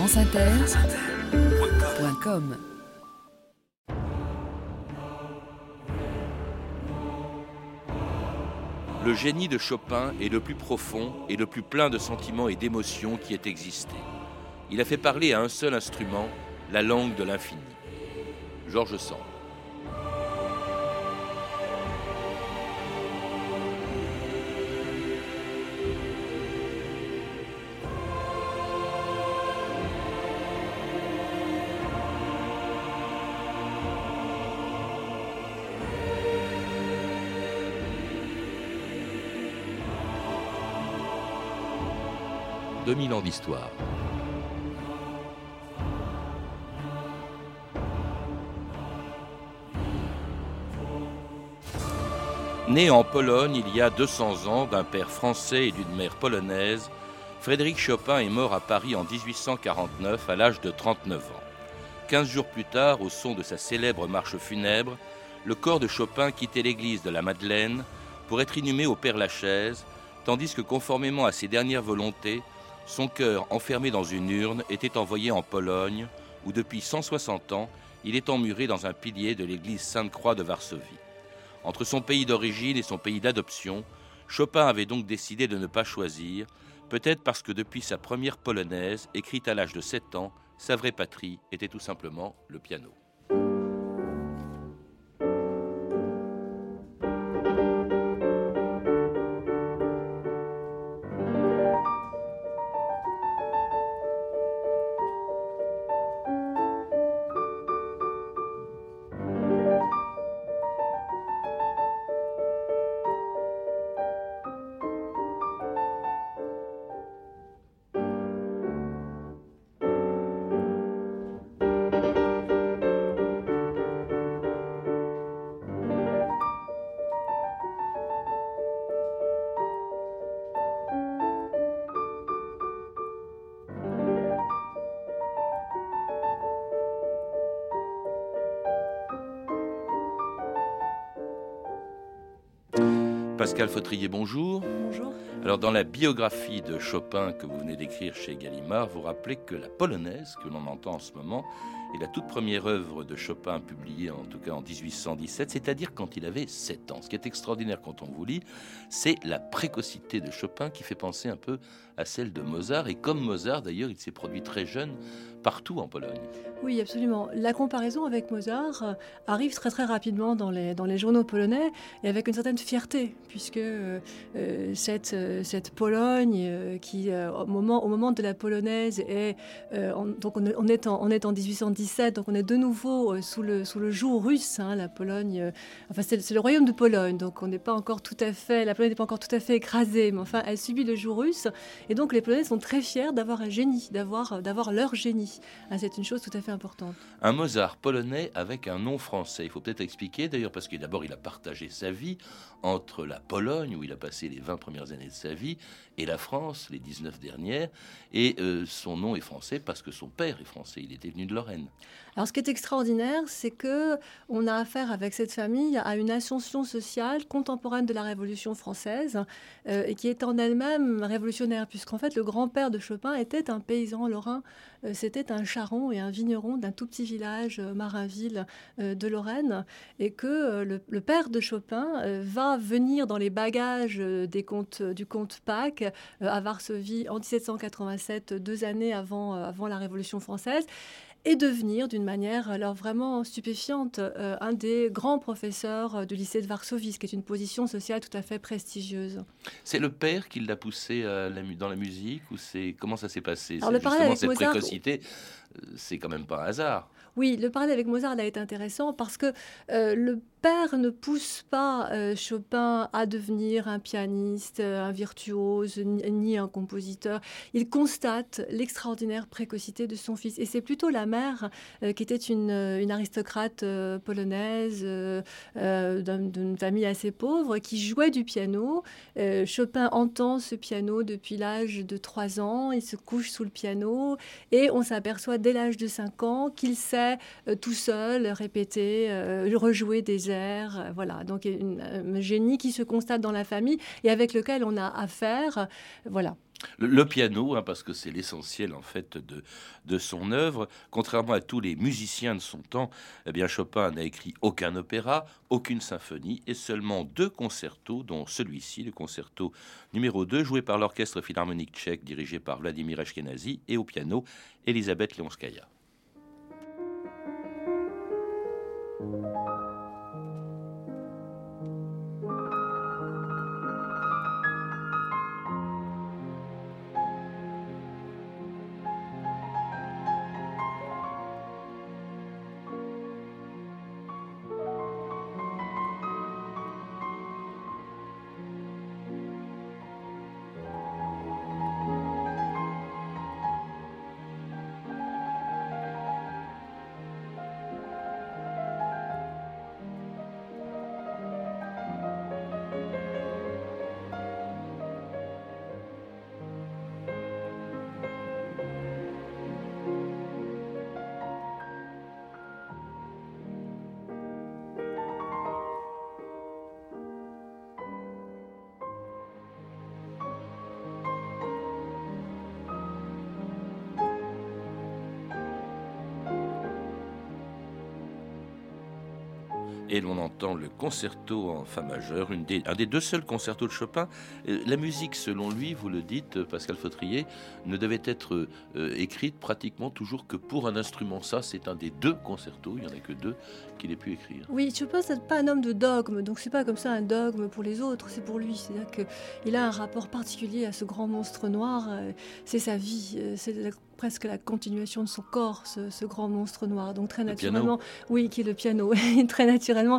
franceinter.com. Le génie de Chopin est le plus profond et le plus plein de sentiments et d'émotions qui ait existé. Il a fait parler à un seul instrument, la langue de l'infini. Georges Sand. « 2000 ans d'histoire. Né en Pologne il y a 200 ans d'un père français et d'une mère polonaise, Frédéric Chopin est mort à Paris en 1849 à l'âge de 39 ans. 15 jours plus tard, au son de sa célèbre marche funèbre, le corps de Chopin quittait l'église de la Madeleine pour être inhumé au Père-Lachaise, tandis que conformément à ses dernières volontés, son cœur, enfermé dans une urne, était envoyé en Pologne, où depuis 160 ans, il est emmuré dans un pilier de l'église Sainte-Croix de Varsovie. Entre son pays d'origine et son pays d'adoption, Chopin avait donc décidé de ne pas choisir, peut-être parce que depuis sa première polonaise, écrite à l'âge de 7 ans, sa vraie patrie était tout simplement le piano. Pascal Fautrier, bonjour. Bonjour. Alors, dans la biographie de Chopin que vous venez d'écrire chez Gallimard, vous rappelez que la polonaise, que l'on entend en ce moment, est la toute première œuvre de Chopin publiée, en tout cas en 1817, c'est-à-dire quand il avait 7 ans. Ce qui est extraordinaire quand on vous lit, c'est la précocité de Chopin qui fait penser un peu à celle de Mozart. Et comme Mozart, d'ailleurs, il s'est produit très jeune partout en Pologne. Oui, absolument. La comparaison avec Mozart arrive très très rapidement dans les journaux polonais et avec une certaine fierté, puisque cette Pologne qui, au moment de la polonaise, donc on est en 1817, donc on est de nouveau sous le joug russe, hein, la Pologne. Enfin, c'est le royaume de Pologne, donc on n'est pas encore tout à fait, la Pologne n'est pas encore tout à fait écrasée, mais enfin, elle subit le joug russe, et donc les Polonais sont très fiers d'avoir un génie, d'avoir leur génie. C'est une chose tout à fait importante. Un Mozart polonais avec un nom français. Il faut peut-être expliquer d'ailleurs parce que d'abord il a partagé sa vie entre la Pologne où il a passé les 20 premières années de sa vie et la France, les 19 dernières. Et son nom est français parce que son père est français. Il était venu de Lorraine. Alors ce qui est extraordinaire, c'est qu'on a affaire avec cette famille à une ascension sociale contemporaine de la Révolution française et qui est en elle-même révolutionnaire puisqu'en fait le grand-père de Chopin était un paysan lorrain. C'était un charron et un vigneron d'un tout petit village, Marinville, de Lorraine, et que le père de Chopin va venir dans les bagages du comte Pack à Varsovie en 1787, 2 années avant la Révolution française, et devenir d'une manière alors vraiment stupéfiante un des grands professeurs du lycée de Varsovie, ce qui est une position sociale tout à fait prestigieuse. C'est le père qui l'a poussé dans la musique ou comment ça s'est passé? Alors, justement cette Mozart, précocité, c'est quand même pas un hasard. Oui, le parallèle avec Mozart a été intéressant parce que le père ne pousse pas Chopin à devenir un pianiste, un virtuose, ni un compositeur. Il constate l'extraordinaire précocité de son fils. Et c'est plutôt la mère, qui était une aristocrate polonaise, d'une famille assez pauvre, qui jouait du piano. Chopin entend ce piano depuis l'âge de 3 ans. Il se couche sous le piano et on s'aperçoit dès l'âge de 5 ans qu'il sait tout seul répéter, rejouer des airs. Voilà, donc un génie qui se constate dans la famille et avec lequel on a affaire. Voilà. Le piano, parce que c'est l'essentiel en fait de son œuvre. Contrairement à tous les musiciens de son temps, eh bien Chopin n'a écrit aucun opéra, aucune symphonie et seulement 2 concertos, dont celui-ci, le concerto numéro 2, joué par l'orchestre philharmonique tchèque dirigé par Vladimir Ashkenazy, et au piano Elisabeth Leonskaya. Et l'on entend le concerto en fa majeur, un des 2 seuls concertos de Chopin. La musique, selon lui, vous le dites, Pascal Fautrier, ne devait être écrite pratiquement toujours que pour un instrument. Ça, c'est un des 2 concertos, il n'y en a que 2 qu'il ait pu écrire. Oui, Chopin, c'est pas un homme de dogme, donc c'est pas comme ça un dogme pour les autres, c'est pour lui. C'est-à-dire qu'il a un rapport particulier à ce grand monstre noir, c'est sa vie, presque la continuation de son corps, ce grand monstre noir. Donc très naturellement, oui, qui est le piano. Très naturellement,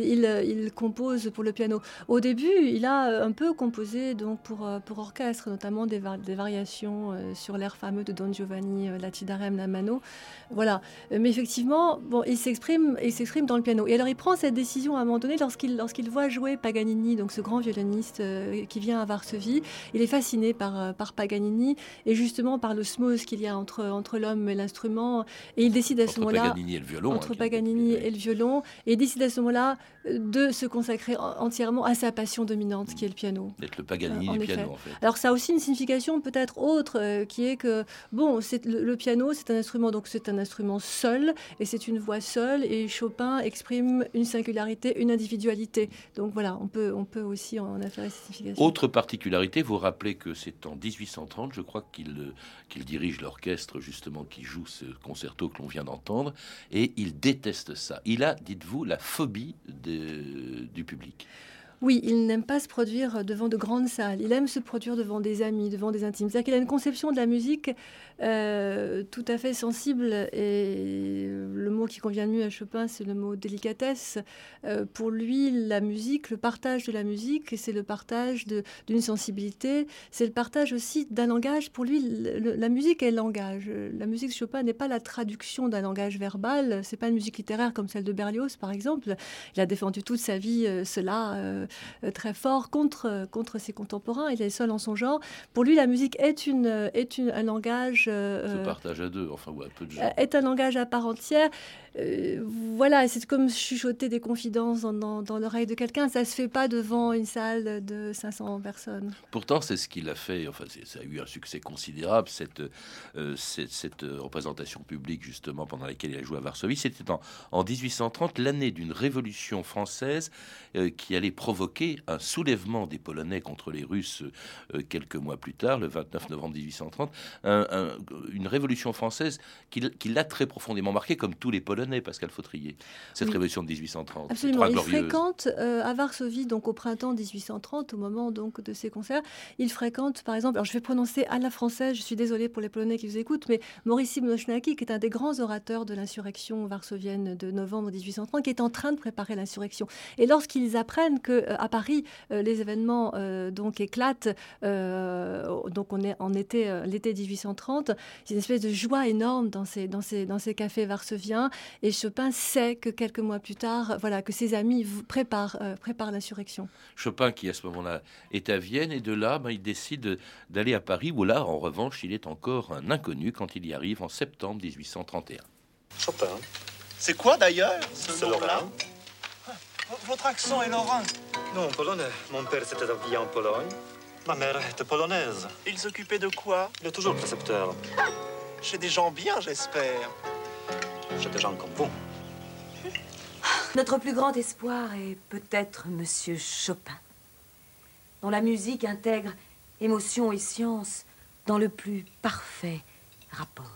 il compose pour le piano. Au début, il a un peu composé donc pour orchestre, notamment des variations sur l'air fameux de Don Giovanni, La Ci darem la mano. Voilà. Mais effectivement, bon, il s'exprime dans le piano. Et alors, il prend cette décision à un moment donné lorsqu'il voit jouer Paganini, donc ce grand violoniste qui vient à Varsovie. Il est fasciné par Paganini et justement par l'osmose qu'il y a entre l'homme et l'instrument. Et il décide à ce moment-là... Paganini et le violon. Entre Paganini et le violon. Et il décide à ce moment-là de se consacrer entièrement à sa passion dominante, qui est le piano. D'être le Paganini du piano, en fait. Alors, ça a aussi une signification peut-être autre, qui est que, bon, le piano, c'est un instrument, donc c'est un instrument seul, et c'est une voix seule, et Chopin exprime une singularité, une individualité. Donc voilà, on peut aussi en afférer cette signification. Autre particularité, vous rappelez que c'est en 1830, je crois, qu'il dirige l'orchestre, justement, qui joue ce concerto que l'on vient d'entendre, et il déteste ça. Il a, dites-vous, la phobie du public. Oui, il n'aime pas se produire devant de grandes salles. Il aime se produire devant des amis, devant des intimes. C'est-à-dire qu'il a une conception de la musique tout à fait sensible. Et le mot qui convient le mieux à Chopin, c'est le mot délicatesse. Pour lui, la musique, le partage de la musique, c'est le partage d'une sensibilité. C'est le partage aussi d'un langage. Pour lui, la musique est le langage. La musique de Chopin n'est pas la traduction d'un langage verbal. C'est pas une musique littéraire comme celle de Berlioz, par exemple. Il a défendu toute sa vie cela très fort contre ses contemporains. Il est seul en son genre. Pour lui, la musique est un langage... se partage à 2, enfin, ou à peu de gens. Est un langage à part entière. Voilà, c'est comme chuchoter des confidences dans l'oreille de quelqu'un. Ça se fait pas devant une salle de 500 personnes. Pourtant, c'est ce qu'il a fait. Enfin, ça a eu un succès considérable, cette représentation publique, justement, pendant laquelle il a joué à Varsovie. C'était en 1830, l'année d'une révolution française qui allait provoquer un soulèvement des Polonais contre les Russes quelques mois plus tard, le 29 novembre 1830. Une révolution française qui l'a très profondément marqué, comme tous les Polonais, Pascal Fautrier, cette révolution de 1830. Absolument. Il fréquente à Varsovie, donc au printemps 1830, au moment donc de ses concerts, il fréquente, par exemple, alors je vais prononcer à la française, je suis désolée pour les Polonais qui vous écoutent, mais Moricy Mnochnaki, qui est un des grands orateurs de l'insurrection varsovienne de novembre 1830, qui est en train de préparer l'insurrection. Et lorsqu'ils apprennent que à Paris, les événements donc éclatent, donc on est en l'été 1830, c'est une espèce de joie énorme dans ces cafés varsoviens. Et Chopin sait que quelques mois plus tard, voilà, que ses amis préparent l'insurrection. Chopin, qui à ce moment-là est à Vienne, et de là, il décide d'aller à Paris, où là, en revanche, il est encore un inconnu quand il y arrive en septembre 1831. Chopin. C'est quoi d'ailleurs ce nom-là? Lorrain. Votre accent est lorrain. Non, polonais. Mon père s'était habillé en Pologne. Ma mère était polonaise. Il s'occupait de quoi? Il est toujours précepteur. Chez des gens bien, j'espère. Chez des gens comme vous. Notre plus grand espoir est peut-être Monsieur Chopin, dont la musique intègre émotion et science dans le plus parfait rapport.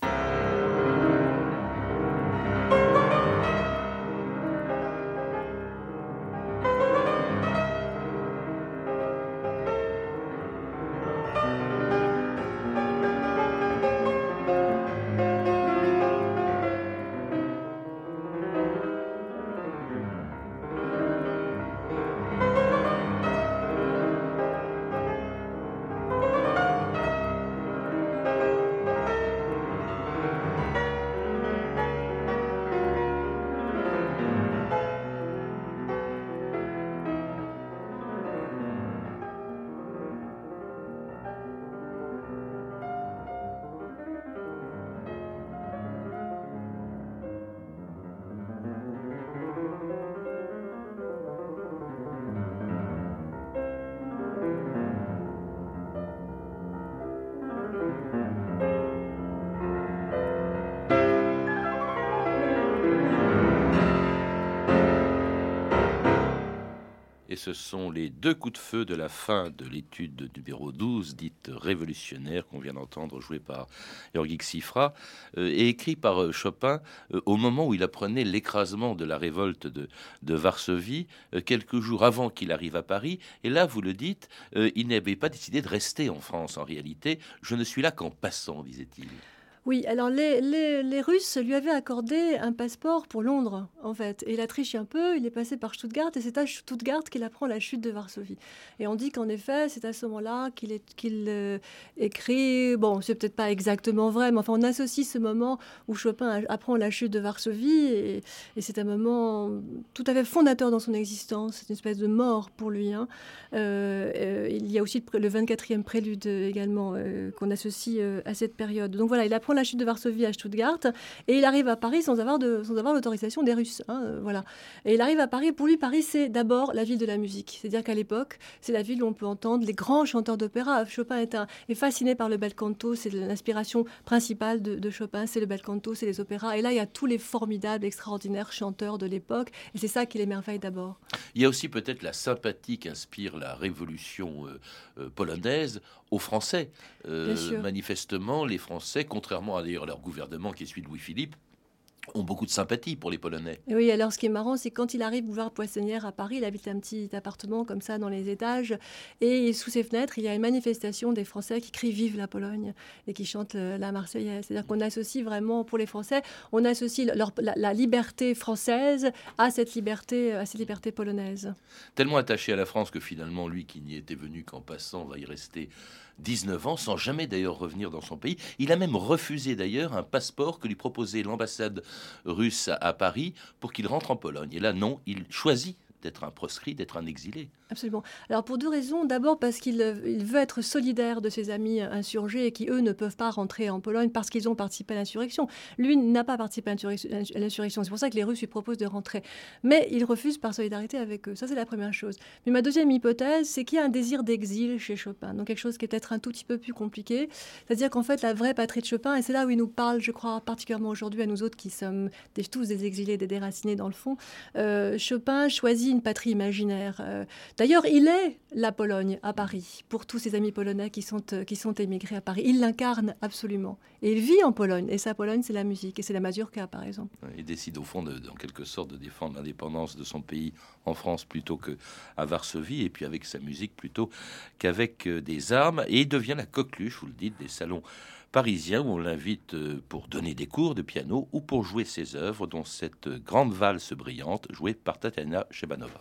Et ce sont les deux coups de feu de la fin de l'étude numéro 12, dite révolutionnaire, qu'on vient d'entendre, jouée par Georgi Cifra, et écrit par Chopin au moment où il apprenait l'écrasement de la révolte de Varsovie, quelques jours avant qu'il arrive à Paris. Et là, vous le dites, il n'avait pas décidé de rester en France en réalité. Je ne suis là qu'en passant, disait-il. Oui, alors les Russes lui avaient accordé un passeport pour Londres, en fait. Et il a triché un peu, il est passé par Stuttgart, et c'est à Stuttgart qu'il apprend la chute de Varsovie. Et on dit qu'en effet, c'est à ce moment-là qu'il écrit... Bon, c'est peut-être pas exactement vrai, mais enfin, on associe ce moment où Chopin apprend la chute de Varsovie, et c'est un moment tout à fait fondateur dans son existence. C'est une espèce de mort pour lui. Hein. Il y a aussi le 24e prélude également qu'on associe à cette période. Donc voilà, il apprend la chute de Varsovie à Stuttgart et il arrive à Paris sans avoir l'autorisation des Russes. Hein, voilà. Et il arrive à Paris. Pour lui, Paris, c'est d'abord la ville de la musique. C'est-à-dire qu'à l'époque, c'est la ville où on peut entendre les grands chanteurs d'opéra. Chopin est fasciné par le bel canto. C'est l'inspiration principale de Chopin. C'est le bel canto, c'est les opéras. Et là, il y a tous les formidables, extraordinaires chanteurs de l'époque. Et c'est ça qui l'émerveille d'abord. Il y a aussi peut-être la sympathie qu'inspire la révolution polonaise aux Français. Manifestement, les Français, contrairement à d'ailleurs leur gouvernement qui est celui de Louis-Philippe, ont beaucoup de sympathie pour les Polonais. Et oui, alors ce qui est marrant, c'est quand il arrive boulevard Poissonnière à Paris, il habite un petit appartement comme ça dans les étages, et sous ses fenêtres, il y a une manifestation des Français qui crient « Vive la Pologne » et qui chantent la Marseillaise. C'est-à-dire qu'on associe vraiment, pour les Français, on associe la liberté française à cette liberté polonaise. Tellement attaché à la France que finalement, lui qui n'y était venu qu'en passant, va y rester 19 ans, sans jamais d'ailleurs revenir dans son pays. Il a même refusé d'ailleurs un passeport que lui proposait l'ambassade russe à Paris pour qu'il rentre en Pologne. Et là, non, il choisit d'être un proscrit, d'être un exilé. Absolument. Alors pour deux raisons. D'abord parce qu'il veut être solidaire de ses amis insurgés et qui, eux, ne peuvent pas rentrer en Pologne parce qu'ils ont participé à l'insurrection. Lui n'a pas participé à l'insurrection. C'est pour ça que les Russes lui proposent de rentrer. Mais il refuse par solidarité avec eux. Ça, c'est la première chose. Mais ma deuxième hypothèse, c'est qu'il y a un désir d'exil chez Chopin. Donc quelque chose qui est peut-être un tout petit peu plus compliqué. C'est-à-dire qu'en fait, la vraie patrie de Chopin, et c'est là où il nous parle, je crois, particulièrement aujourd'hui à nous autres qui sommes tous des exilés, des déracinés dans le fond, Chopin choisit une patrie imaginaire. D'ailleurs, il est la Pologne à Paris, pour tous ses amis polonais qui sont émigrés à Paris. Il l'incarne absolument. Et il vit en Pologne. Et sa Pologne, c'est la musique. Et c'est la mazurka, par exemple. Il décide, au fond, en quelque sorte, de défendre l'indépendance de son pays en France plutôt qu'à Varsovie, et puis avec sa musique plutôt qu'avec des armes. Et il devient la coqueluche, vous le dites, des salons parisiens où on l'invite pour donner des cours de piano ou pour jouer ses œuvres, dont cette grande valse brillante jouée par Tatiana Shebanova.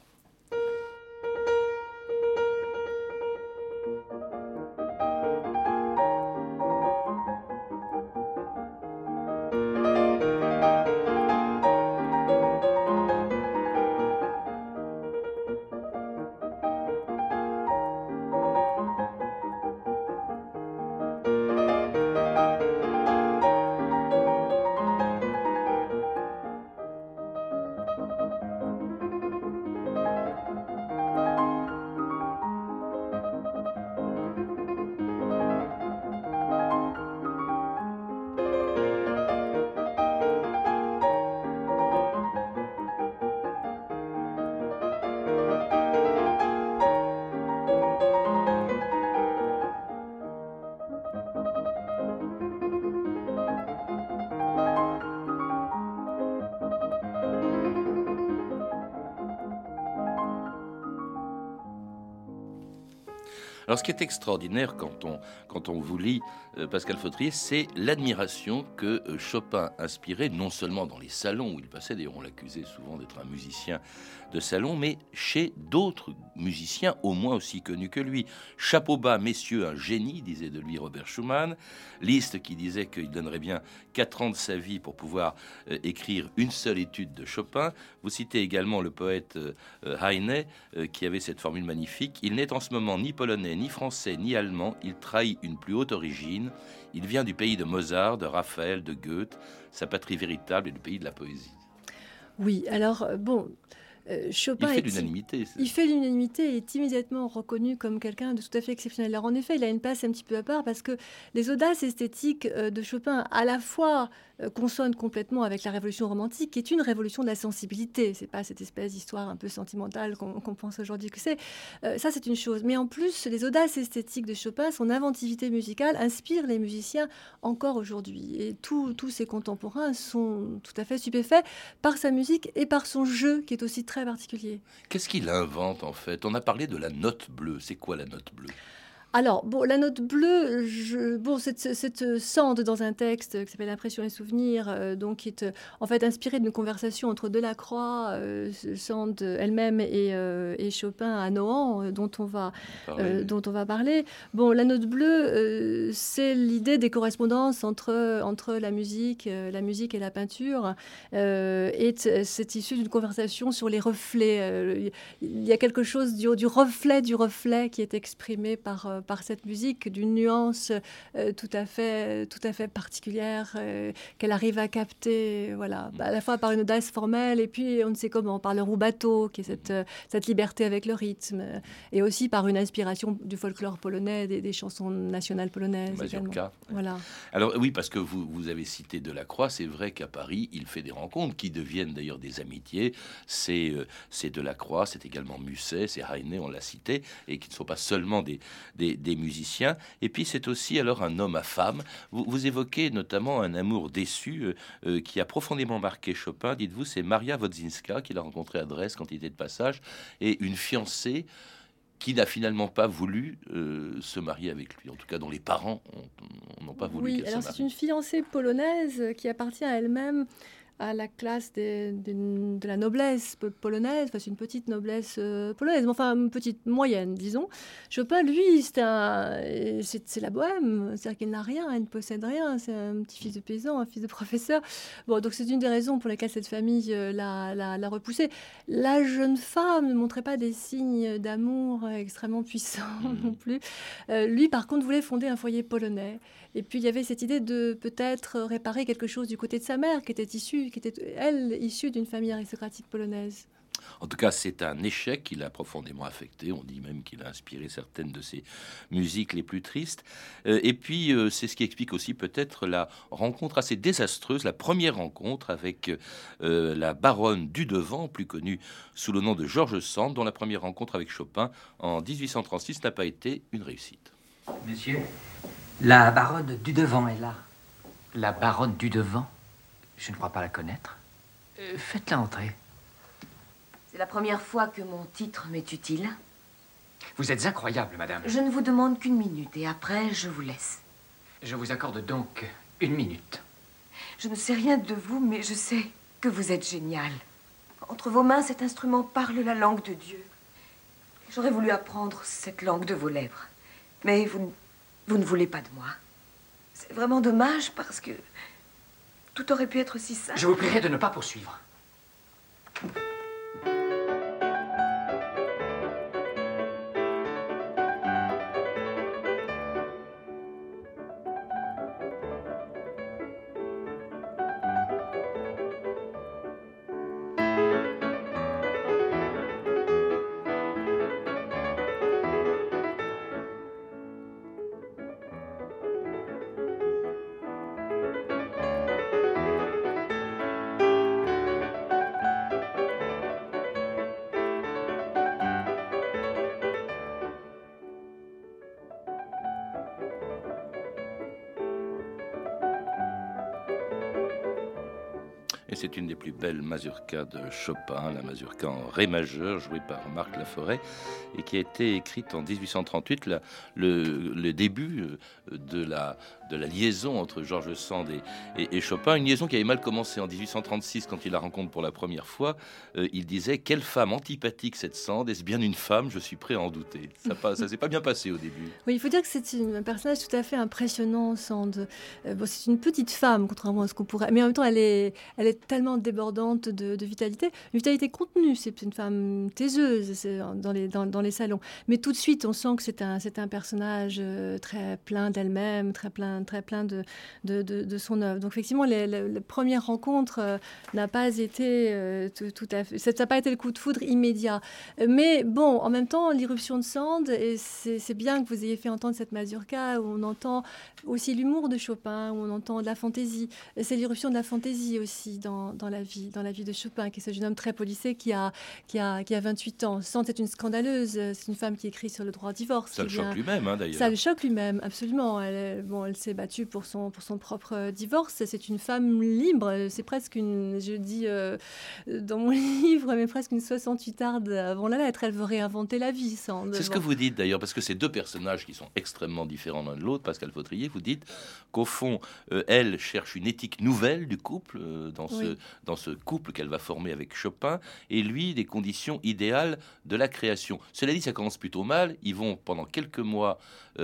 Alors ce qui est extraordinaire quand on vous lit, Pascal Fautrier, c'est l'admiration que Chopin inspirait, non seulement dans les salons où il passait, d'ailleurs on l'accusait souvent d'être un musicien de salon, mais chez d'autres musiciens au moins aussi connus que lui. Chapeau bas, messieurs, un génie, disait de lui Robert Schumann. Liszt qui disait qu'il donnerait bien 4 ans de sa vie pour pouvoir écrire une seule étude de Chopin. Vous citez également le poète Heine qui avait cette formule magnifique. Il n'est en ce moment ni polonais, ni français, ni allemand. Il trahit une plus haute origine. Il vient du pays de Mozart, de Raphaël, de Goethe. Sa patrie véritable est le pays de la poésie. Oui, alors bon... Chopin il fait l'unanimité. Il fait l'unanimité et est immédiatement reconnu comme quelqu'un de tout à fait exceptionnel. Alors en effet, il a une place un petit peu à part parce que les audaces esthétiques de Chopin, à la fois consonnent complètement avec la révolution romantique, qui est une révolution de la sensibilité. C'est pas cette espèce d'histoire un peu sentimentale qu'on pense aujourd'hui que c'est. Ça, c'est une chose. Mais en plus, les audaces esthétiques de Chopin, son inventivité musicale, inspirent les musiciens encore aujourd'hui. Et tous ses contemporains sont tout à fait stupéfaits par sa musique et par son jeu, qui est aussi très particulier. Qu'est-ce qu'il invente en fait? On a parlé de la note bleue. C'est quoi la note bleue? Alors, bon, la note bleue, cette sande dans un texte qui s'appelle Impressions et souvenirs, donc qui est en fait inspirée d'une conversation entre Delacroix, Sand elle-même et Chopin à Nohant, dont on va parler. Bon, la note bleue, c'est l'idée des correspondances entre la musique et la peinture, et c'est issu d'une conversation sur les reflets. Il y a quelque chose du reflet qui est exprimé par cette musique, d'une nuance tout à fait particulière qu'elle arrive à capter, voilà, à la fois par une audace formelle et puis on ne sait comment, par le rubato, qui est cette liberté avec le rythme, et aussi par une inspiration du folklore polonais, des chansons nationales polonaises également. Voilà. Alors oui, parce que vous avez cité Delacroix, c'est vrai qu'à Paris, il fait des rencontres qui deviennent d'ailleurs des amitiés. C'est Delacroix, c'est également Musset, c'est Heine, on l'a cité, et qui ne sont pas seulement des musiciens. Et puis c'est aussi alors un homme à femme. Vous évoquez notamment un amour déçu qui a profondément marqué Chopin. Dites-vous, c'est Maria Wodzinska qu'il a rencontrée à Dresde quand il était de passage, et une fiancée qui n'a finalement pas voulu se marier avec lui, en tout cas dont les parents n'ont pas voulu qu'elle se marie. Alors c'est une fiancée polonaise qui appartient à elle-même à la classe de la noblesse polonaise, enfin c'est une petite noblesse polonaise, mais enfin une petite moyenne, disons. Chopin, lui, c'est la bohème, c'est-à-dire qu'il n'a rien, il ne possède rien, c'est un petit fils de paysan, un fils de professeur. Bon, donc c'est une des raisons pour lesquelles cette famille l'a repoussé. La jeune femme ne montrait pas des signes d'amour extrêmement puissants non plus. Lui, par contre, voulait fonder un foyer polonais. Et puis il y avait cette idée de peut-être réparer quelque chose du côté de sa mère, qui était elle, issue d'une famille aristocratique polonaise. En tout cas, c'est un échec qui l'a profondément affecté. On dit même qu'il a inspiré certaines de ses musiques les plus tristes. Et puis, c'est ce qui explique aussi peut-être la rencontre assez désastreuse, la première rencontre avec la baronne Dudevant, plus connue sous le nom de George Sand, dont la première rencontre avec Chopin en 1836 n'a pas été une réussite. Monsieur, la baronne Dudevant est là. La baronne Dudevant? Je ne crois pas la connaître. Faites-la entrer. C'est la première fois que mon titre m'est utile. Vous êtes incroyable, madame. Je ne vous demande qu'une minute et après, je vous laisse. Je vous accorde donc 1 minute. Je ne sais rien de vous, mais je sais que vous êtes génial. Entre vos mains, cet instrument parle la langue de Dieu. J'aurais voulu apprendre cette langue de vos lèvres. Mais vous ne voulez pas de moi. C'est vraiment dommage parce que tout aurait pu être si simple. Je vous prierai de ne pas poursuivre. Et c'est une des plus belles mazurkas de Chopin, la mazurka en ré majeur, jouée par Marc Laforêt, et qui a été écrite en 1838, le début de la liaison entre George Sand et Chopin, une liaison qui avait mal commencé en 1836, quand il la rencontre pour la première fois. Il disait « Quelle femme antipathique cette Sand, est-ce bien une femme? Je suis prêt à en douter. » Ça s'est pas bien passé au début. Oui, il faut dire que c'est un personnage tout à fait impressionnant, Sand. C'est une petite femme, contrairement à ce qu'on pourrait... Mais en même temps, elle est tellement débordante de vitalité. Une vitalité contenue, c'est une femme taiseuse dans les salons. Mais tout de suite, on sent que c'est un personnage très plein d'elle-même, très plein de son œuvre. Donc effectivement, la première rencontre n'a pas été tout à fait... Ça n'a pas été le coup de foudre immédiat. Mais bon, en même temps, l'irruption de Sand, et c'est bien que vous ayez fait entendre cette mazurka où on entend aussi l'humour de Chopin, où on entend de la fantaisie. C'est l'irruption de la fantaisie aussi dans la vie de Chopin, qui est ce jeune homme très policé qui a 28 ans. Sand est une scandaleuse, c'est une femme qui écrit sur le droit au divorce. Ça le choque lui-même, d'ailleurs. Ça le choque lui-même, absolument. Elle s'est battue pour son propre divorce. C'est une femme libre. C'est presque je dis dans mon livre, mais presque une 68arde avant la lettre. Elle veut réinventer la vie, Sand. C'est ce que vous dites d'ailleurs, parce que ces deux personnages qui sont extrêmement différents l'un de l'autre, Pascal Fautrier, vous dites qu'au fond, elle cherche une éthique nouvelle du couple, dans ce couple qu'elle va former avec Chopin, et lui, des conditions idéales de la création. Cela dit, ça commence plutôt mal. Ils vont pendant quelques mois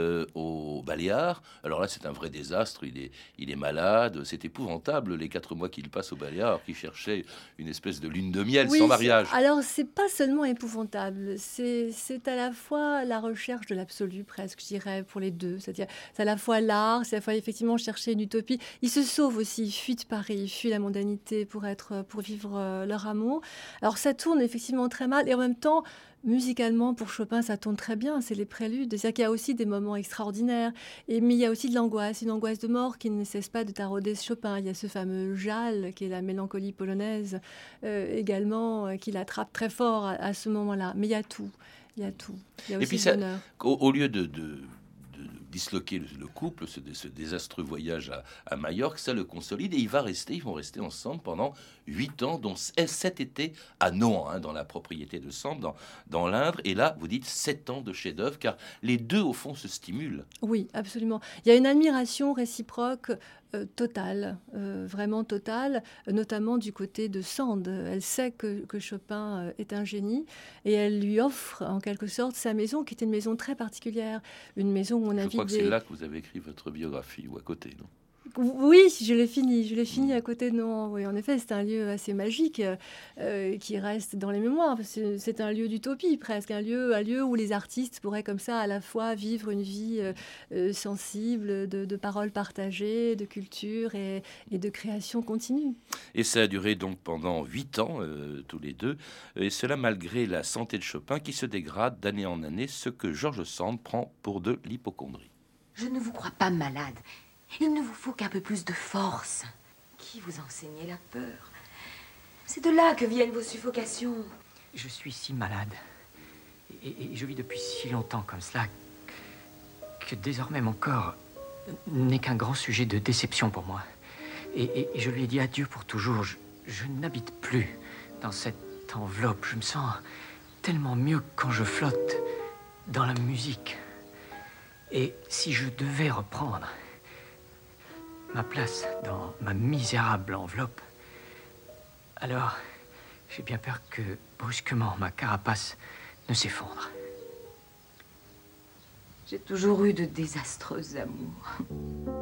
au Baléares. Alors là, c'est un vrai désastre. Il est malade. C'est épouvantable, les 4 mois qu'il passe au Baléares, qui cherchait une espèce de lune de miel sans mariage. Alors, c'est pas seulement épouvantable. C'est à la fois la recherche de l'absolu, presque, je dirais, pour les deux. C'est-à-dire, c'est à la fois l'art, c'est à la fois effectivement chercher une utopie. Ils se sauvent aussi, ils fuient de Paris, ils fuient la mondanité pour vivre leur amour. Alors, ça tourne effectivement très mal. Et en même temps, musicalement, pour Chopin, ça tourne très bien, c'est les préludes. C'est-à-dire qu'il y a aussi des moments extraordinaires, mais il y a aussi de l'angoisse, une angoisse de mort qui ne cesse pas de tarauder Chopin. Il y a ce fameux Jal, qui est la mélancolie polonaise, également, qui l'attrape très fort à ce moment-là. Mais il y a tout. Il y a aussi et puis le bonheur. Au lieu de disloquer le couple, ce désastreux voyage à Majorque, ça le consolide, et ils vont rester ensemble pendant 8 ans, dont 7 étés à Nohant, dans la propriété de Sand, dans l'Indre. Et là, vous dites 7 ans de chef-d'œuvre, car les deux, au fond, se stimulent. Oui, absolument. Il y a une admiration réciproque totale, vraiment totale, notamment du côté de Sand. Elle sait que Chopin est un génie, et elle lui offre en quelque sorte sa maison, qui était une maison très particulière, une maison où on a... Je crois que c'est là que vous avez écrit votre biographie, ou à côté, non ? Oui, je l'ai fini à côté de Nohant. Oui, en effet, c'est un lieu assez magique qui reste dans les mémoires. C'est un lieu d'utopie presque, un lieu où les artistes pourraient comme ça à la fois vivre une vie sensible, de paroles partagées, de culture et de création continue. Et ça a duré donc pendant 8 ans, tous les deux, et cela malgré la santé de Chopin qui se dégrade d'année en année, ce que George Sand prend pour de l'hypocondrie. Je ne vous crois pas malade. Il ne vous faut qu'un peu plus de force. Qui vous enseignait la peur? C'est de là que viennent vos suffocations. Je suis si malade. Et je vis depuis si longtemps comme cela que désormais mon corps n'est qu'un grand sujet de déception pour moi. Et je lui ai dit adieu pour toujours. Je n'habite plus dans cette enveloppe. Je me sens tellement mieux quand je flotte dans la musique. Et si je devais reprendre ma place dans ma misérable enveloppe, alors j'ai bien peur que brusquement ma carapace ne s'effondre. J'ai toujours eu de désastreux amours.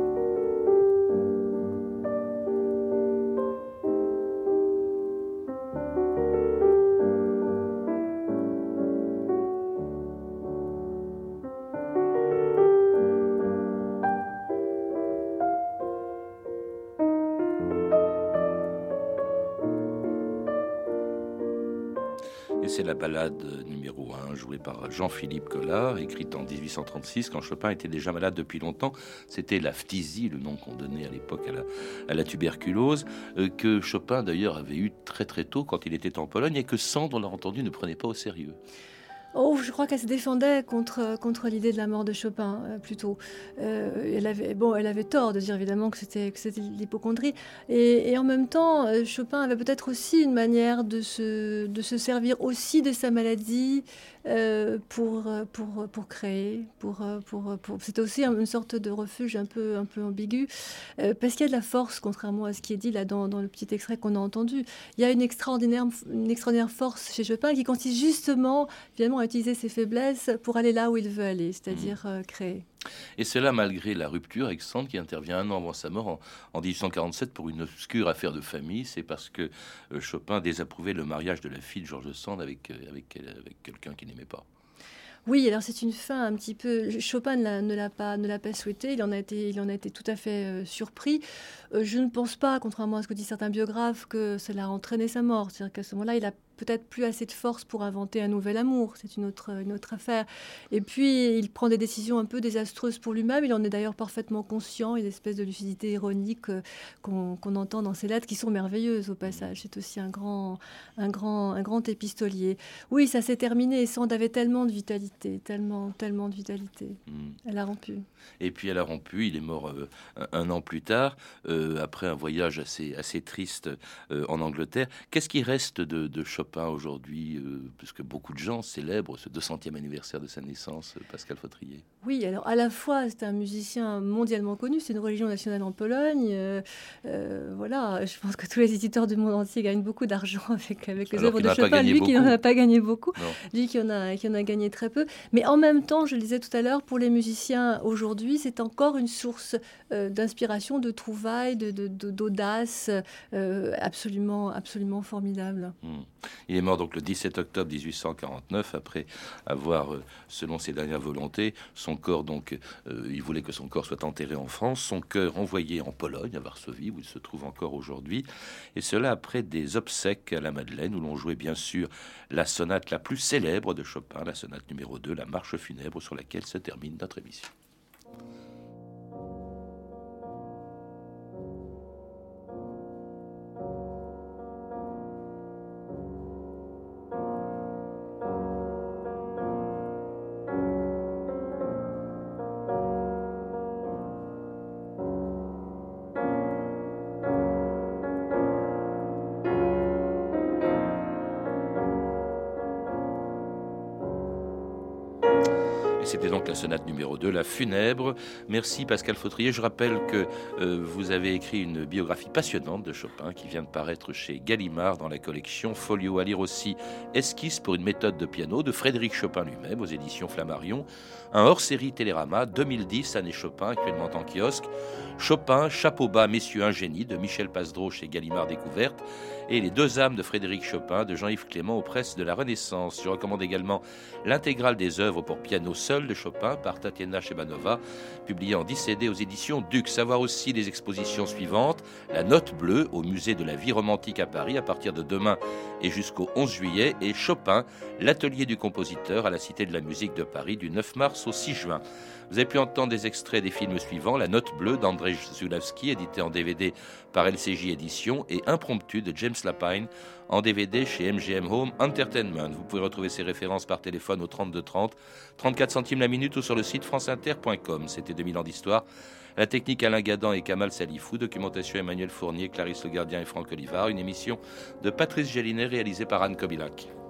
C'est la ballade numéro 1, jouée par Jean-Philippe Collard, écrite en 1836, quand Chopin était déjà malade depuis longtemps. C'était la phtisie, le nom qu'on donnait à l'époque à la tuberculose, que Chopin d'ailleurs avait eu très très tôt quand il était en Pologne, et que Sand, on l'a entendu, ne prenait pas au sérieux. Oh, je crois qu'elle se défendait contre l'idée de la mort de Chopin, plutôt. Elle avait tort de dire évidemment que c'était l'hypocondrie. Et en même temps, Chopin avait peut-être aussi une manière de se servir aussi de sa maladie pour créer. C'était aussi une sorte de refuge un peu ambigu. Parce qu'il y a de la force, contrairement à ce qui est dit là dans le petit extrait qu'on a entendu. Il y a une extraordinaire force chez Chopin qui consiste justement, finalement, à utiliser ses faiblesses pour aller là où il veut aller, c'est-à-dire créer. Et cela malgré la rupture avec Sand qui intervient un an avant sa mort en 1847 pour une obscure affaire de famille. C'est parce que Chopin désapprouvait le mariage de la fille de George Sand avec quelqu'un qu'il n'aimait pas. Oui, alors c'est une fin un petit peu. Chopin ne l'a pas souhaité. Il en a été tout à fait surpris. Je ne pense pas, contrairement à ce que disent certains biographes, que cela a entraîné sa mort. C'est-à-dire qu'à ce moment-là, il a peut-être plus assez de force pour inventer un nouvel amour. C'est une autre affaire. Et puis, il prend des décisions un peu désastreuses pour lui-même. Il en est d'ailleurs parfaitement conscient. Il y a une espèce de lucidité ironique qu'on entend dans ses lettres, qui sont merveilleuses au passage. C'est aussi un grand épistolier. Oui, ça s'est terminé. Sand avait tellement de vitalité, tellement de vitalité. Elle a rompu. Et puis elle a rompu. Il est mort un an plus tard, après un voyage assez triste en Angleterre. Qu'est-ce qui reste de Chopin aujourd'hui, puisque beaucoup de gens célèbrent ce 200e anniversaire de sa naissance, Pascal Fautrier? Oui, alors à la fois c'est un musicien mondialement connu, c'est une religion nationale en Pologne. Voilà, je pense que tous les éditeurs du monde entier gagnent beaucoup d'argent avec les œuvres de Chopin. Lui qui n'en a pas gagné beaucoup, lui qui en a gagné très peu. Mais en même temps, je le disais tout à l'heure, pour les musiciens aujourd'hui, c'est encore une source d'inspiration, de trouvailles, d'audace absolument formidable. Il est mort donc le 17 octobre 1849 après avoir, selon ses dernières volontés, son corps il voulait que son corps soit enterré en France, son cœur envoyé en Pologne, à Varsovie, où il se trouve encore aujourd'hui, et cela après des obsèques à la Madeleine, où l'on jouait bien sûr la sonate la plus célèbre de Chopin, la sonate numéro 2, la marche funèbre, sur laquelle se termine notre émission. C'était donc la sonate numéro 2, la funèbre. Merci Pascal Fautrier. Je rappelle que vous avez écrit une biographie passionnante de Chopin qui vient de paraître chez Gallimard dans la collection Folio. À lire aussi Esquisse pour une méthode de piano de Frédéric Chopin lui-même aux éditions Flammarion. Un hors-série Télérama 2010, année Chopin, actuellement en kiosque. Chopin, chapeau bas, messieurs un génie de Michel Pasdreau chez Gallimard Découverte. Et Les deux âmes de Frédéric Chopin de Jean-Yves Clément aux presses de la Renaissance. Je recommande également l'intégrale des œuvres pour piano seul de Chopin par Tatiana Chebanova, publiée en 10 CD aux éditions Dux. Savoir aussi les expositions suivantes: la Note bleue au musée de la vie romantique à Paris à partir de demain et jusqu'au 11 juillet, et Chopin, l'atelier du compositeur à la Cité de la musique de Paris du 9 mars au 6 juin. Vous avez pu entendre des extraits des films suivants: La Note bleue d'Andrzej Zulawski, édité en DVD par LCJ Éditions, et Impromptu de James Lapine, en DVD chez MGM Home Entertainment. Vous pouvez retrouver ces références par téléphone au 32 30, 34 centimes la minute, ou sur le site franceinter.com. C'était 2000 ans d'histoire. La technique Alain Gadan et Kamal Salifou, documentation Emmanuel Fournier, Clarisse Le Gardien et Franck Olivard. Une émission de Patrice Gélinet réalisée par Anne Kobilac.